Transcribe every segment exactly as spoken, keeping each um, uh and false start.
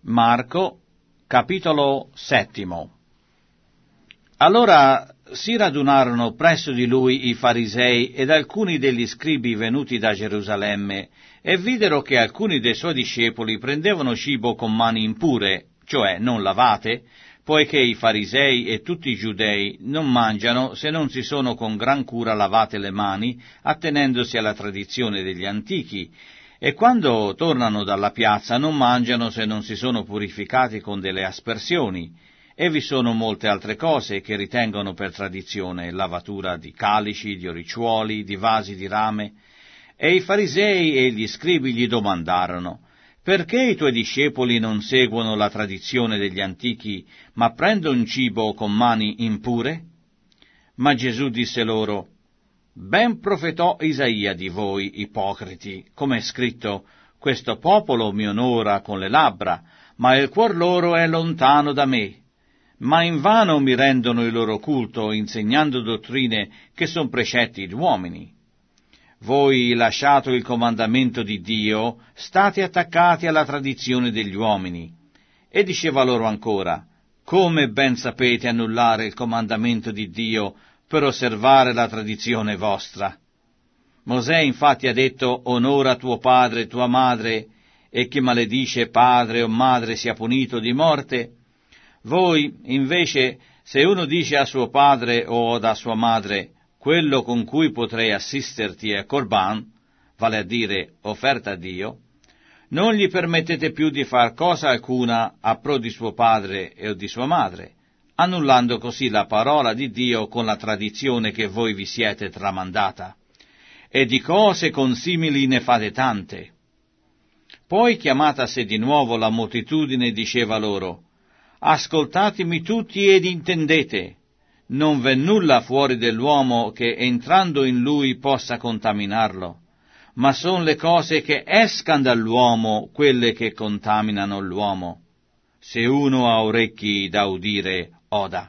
Marco, capitolo settimo. Allora si radunarono presso di lui i farisei ed alcuni degli scribi venuti da Gerusalemme, e videro che alcuni dei suoi discepoli prendevano cibo con mani impure, cioè non lavate, poiché i farisei e tutti i giudei non mangiano se non si sono con gran cura lavate le mani, attenendosi alla tradizione degli antichi, e quando tornano dalla piazza non mangiano se non si sono purificati con delle aspersioni. E vi sono molte altre cose che ritengono per tradizione, lavatura di calici, di oricciuoli, di vasi di rame. E i farisei e gli scribi gli domandarono: perché i tuoi discepoli non seguono la tradizione degli antichi, ma prendono cibo con mani impure? Ma Gesù disse loro: ben profetò Isaia di voi, ipocriti, come è scritto: questo popolo mi onora con le labbra, ma il cuor loro è lontano da me. Ma invano mi rendono il loro culto, insegnando dottrine che son precetti d'uomini. Voi, lasciato il comandamento di Dio, state attaccati alla tradizione degli uomini. E diceva loro ancora: come ben sapete annullare il comandamento di Dio per osservare la tradizione vostra? Mosè infatti ha detto: onora tuo padre e tua madre, e chi maledice padre o madre sia punito di morte. Voi, invece, se uno dice a suo padre o a sua madre: quello con cui potrei assisterti è Corban, vale a dire offerta a Dio, non gli permettete più di far cosa alcuna a pro di suo padre o di sua madre, annullando così la parola di Dio con la tradizione che voi vi siete tramandata. E di cose consimili ne fate tante. Poi, chiamatasi di nuovo la moltitudine, diceva loro: ascoltatemi tutti ed intendete. Non v'è nulla fuori dell'uomo che entrando in lui possa contaminarlo, ma son le cose che escan dall'uomo quelle che contaminano l'uomo. Se uno ha orecchi da udire, oda.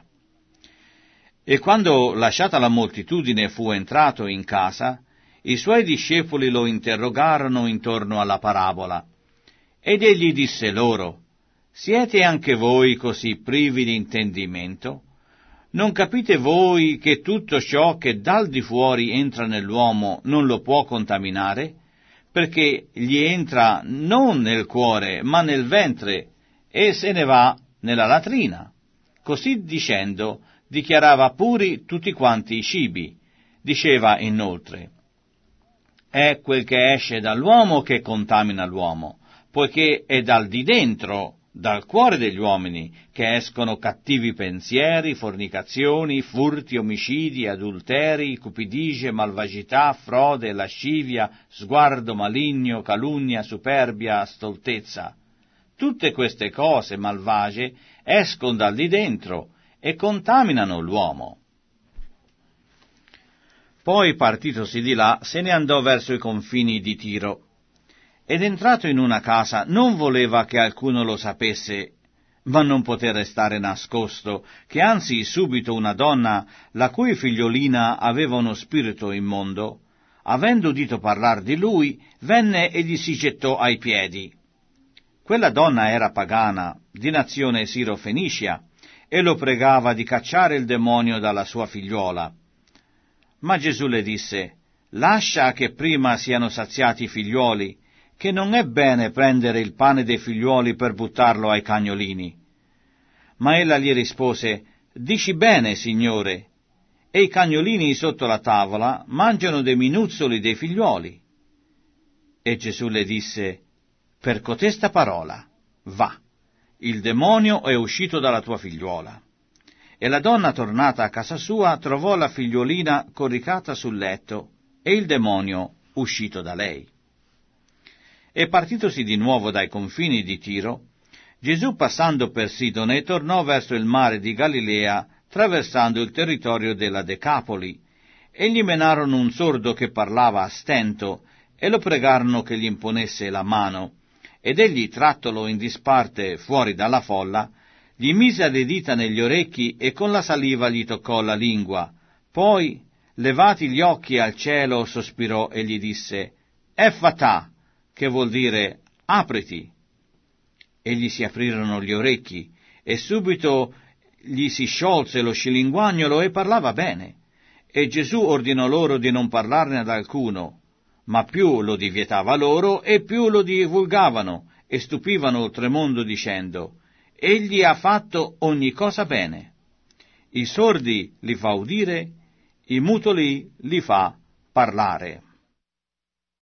E quando, lasciata la moltitudine, fu entrato in casa, i suoi discepoli lo interrogarono intorno alla parabola. Ed egli disse loro: siete anche voi così privi di intendimento? Non capite voi che tutto ciò che dal di fuori entra nell'uomo non lo può contaminare? Perché gli entra non nel cuore, ma nel ventre, e se ne va nella latrina. Così dicendo, dichiarava puri tutti quanti i cibi. Diceva inoltre: è quel che esce dall'uomo che contamina l'uomo, poiché è dal di dentro, dal cuore degli uomini, che escono cattivi pensieri, fornicazioni, furti, omicidi, adulteri, cupidigie, malvagità, frode, lascivia, sguardo maligno, calunnia, superbia, stoltezza. Tutte queste cose malvagie escono dal di dentro e contaminano l'uomo. Poi, partitosi di là, se ne andò verso i confini di Tiro. Ed entrato in una casa non voleva che alcuno lo sapesse, ma non poté restare nascosto, che anzi subito una donna, la cui figliolina aveva uno spirito immondo, avendo udito parlar di lui, venne e gli si gettò ai piedi. Quella donna era pagana, di nazione siro-fenicia, e lo pregava di cacciare il demonio dalla sua figliuola. Ma Gesù le disse: lascia che prima siano saziati i figliuoli, che non è bene prendere il pane dei figliuoli per buttarlo ai cagnolini. Ma ella gli rispose: dici bene, Signore, e i cagnolini sotto la tavola mangiano dei minuzzoli dei figliuoli. E Gesù le disse: per cotesta parola, va, il demonio è uscito dalla tua figliuola. E la donna, tornata a casa sua, trovò la figliuolina coricata sul letto e il demonio uscito da lei. E partitosi di nuovo dai confini di Tiro, Gesù, passando per Sidone, tornò verso il mare di Galilea, traversando il territorio della Decapoli, e gli menarono un sordo che parlava a stento, e lo pregarono che gli imponesse la mano, ed egli, trattolo in disparte fuori dalla folla, gli mise le dita negli orecchi e con la saliva gli toccò la lingua. Poi, levati gli occhi al cielo, sospirò e gli disse: Effatà, che vuol dire apriti. e gli si aprirono gli orecchi, e subito gli si sciolse lo scilinguagnolo e parlava bene. E Gesù ordinò loro di non parlarne ad alcuno, ma più lo divietava loro e più lo divulgavano, e stupivano oltremondo dicendo: Egli ha fatto ogni cosa bene. I sordi li fa udire, i mutoli li fa parlare.